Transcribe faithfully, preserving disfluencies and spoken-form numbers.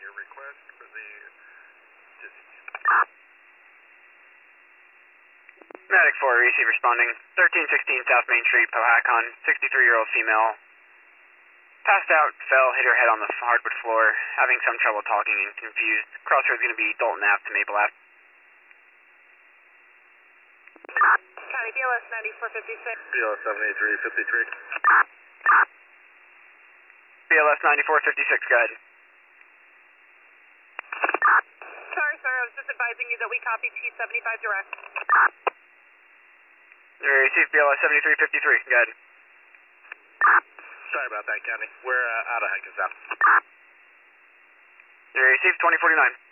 request for the disease. Medic four, receive responding. thirteen sixteen South Main Street, Powhatan, sixty-three-year-old female. Passed out, fell, hit her head on the hardwood floor, having some trouble talking and confused. Crossroads going to be Dalton Ave to Maple Ave. County B L S ninety-four fifty-six. B L S seventy-three fifty-three. B L S ninety-four fifty-six, go ahead. Sorry, sir, I was just advising you that we copied T seventy-five direct. Receive B L S seventy-three fifty-three, go ahead. Sorry about that, County. We're uh, out of Hackensack. Receive twenty forty-nine.